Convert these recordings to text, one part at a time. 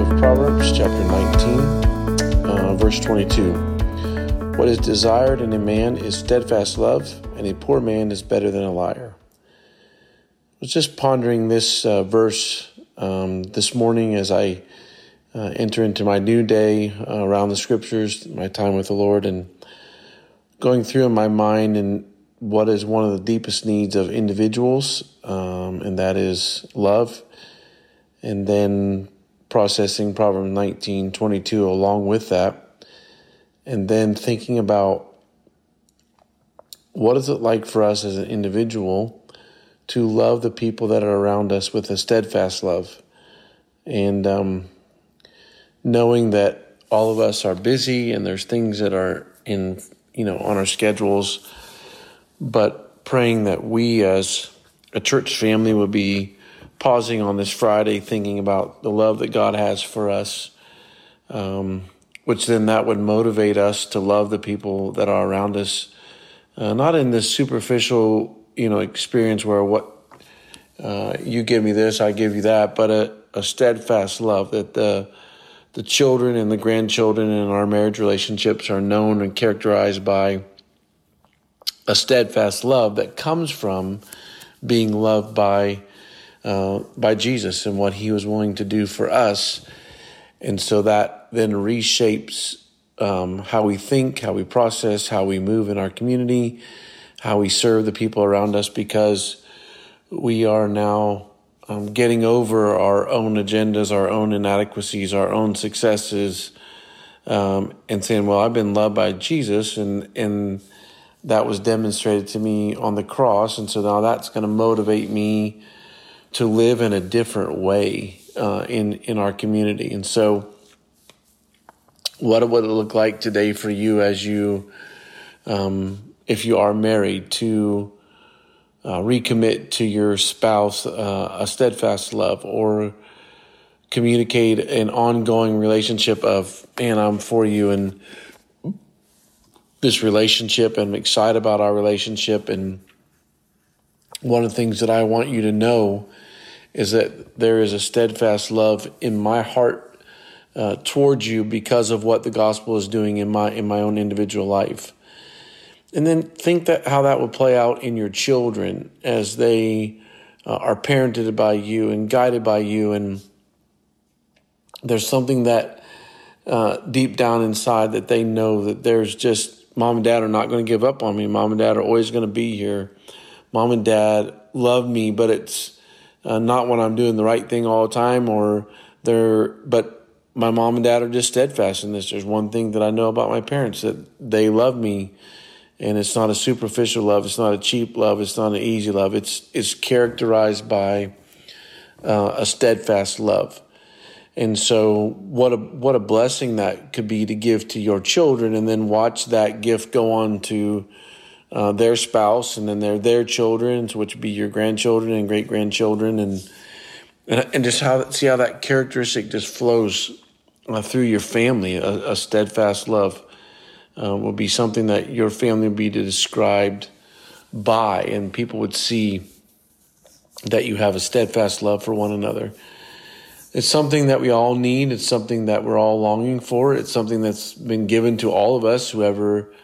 of Proverbs, chapter 19, verse 22. What is desired in a man is steadfast love, and a poor man is better than a liar. I was just pondering this verse this morning as I enter into my new day around the scriptures, my time with the Lord, and going through in my mind and what is one of the deepest needs of individuals, and that is love. And then processing Proverbs 19:22 along with that. And then thinking about what is it like for us as an individual to love the people that are around us with a steadfast love. And knowing that all of us are busy and there's things that are on our schedules, but praying that we as a church family would be pausing on this Friday, thinking about the love that God has for us, which then that would motivate us to love the people that are around us, not in this superficial, experience where you give me this, I give you that, but a steadfast love that the children and the grandchildren in our marriage relationships are known and characterized by a steadfast love that comes from being loved by Jesus and what he was willing to do for us. And so that then reshapes how we think, how we process, how we move in our community, how we serve the people around us, because we are now getting over our own agendas, our own inadequacies, our own successes, and saying, well, I've been loved by Jesus, and that was demonstrated to me on the cross, and so now that's going to motivate me to live in a different way in our community. And so what would it look like today for you as you, if you are married, to recommit to your spouse a steadfast love, or communicate an ongoing relationship of, man, I'm for you in this relationship, and I'm excited about our relationship. And one of the things that I want you to know is that there is a steadfast love in my heart towards you because of what the gospel is doing in my own individual life. And then think that how that would play out in your children as they are parented by you and guided by you. And there's something that deep down inside that they know that there's just, mom and dad are not going to give up on me. Mom and dad are always going to be here. Mom and dad love me, but it's not when I'm doing the right thing all the time, but my mom and dad are just steadfast in this. There's one thing that I know about my parents, that they love me, and it's not a superficial love. It's not a cheap love. It's not an easy love. It's characterized by a steadfast love. And so what a blessing that could be to give to your children, and then watch that gift go on to their spouse, and then their children, which would be your grandchildren and great-grandchildren, and just see how that characteristic just flows through your family. A steadfast love will be something that your family would be described by, and people would see that you have a steadfast love for one another. It's something that we all need. It's something that we're all longing for. It's something that's been given to all of us, whoever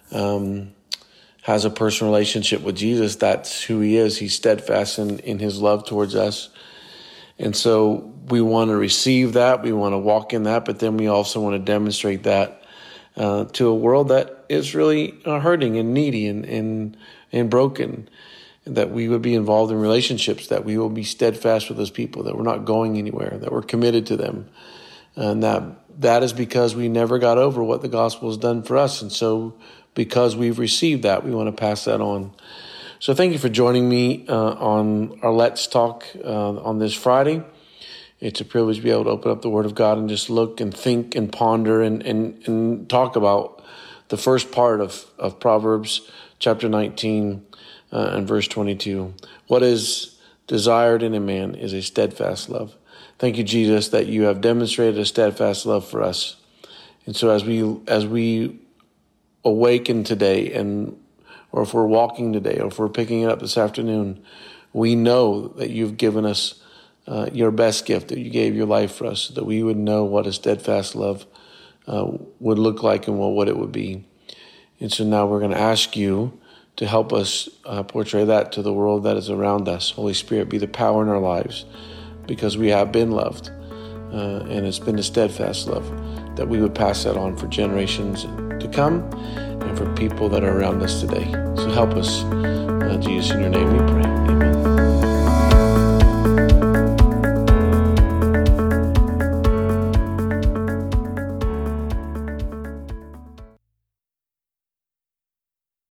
has a personal relationship with Jesus. That's who he is. He's steadfast in his love towards us. And so we want to receive that. We want to walk in that, but then we also want to demonstrate that to a world that is really hurting and needy and broken. That we would be involved in relationships, that we will be steadfast with those people, that we're not going anywhere, that we're committed to them. And that is because we never got over what the gospel has done for us. And so because we've received that, we want to pass that on. So thank you for joining me on our Let's Talk on this Friday. It's a privilege to be able to open up the Word of God and just look and think and ponder and talk about the first part of Proverbs chapter 19 and verse 22. What is desired in a man is a steadfast love. Thank you, Jesus, that you have demonstrated a steadfast love for us. And so as we awaken today, or if we're walking today, or if we're picking it up this afternoon, we know that you've given us your best gift, that you gave your life for us, so that we would know what a steadfast love would look like and what it would be. And so now we're going to ask you to help us portray that to the world that is around us. Holy Spirit, be the power in our lives, because we have been loved, and it's been a steadfast love, that we would pass that on for generations to come and for people that are around us today. So help us, Jesus, in your name we pray. Amen.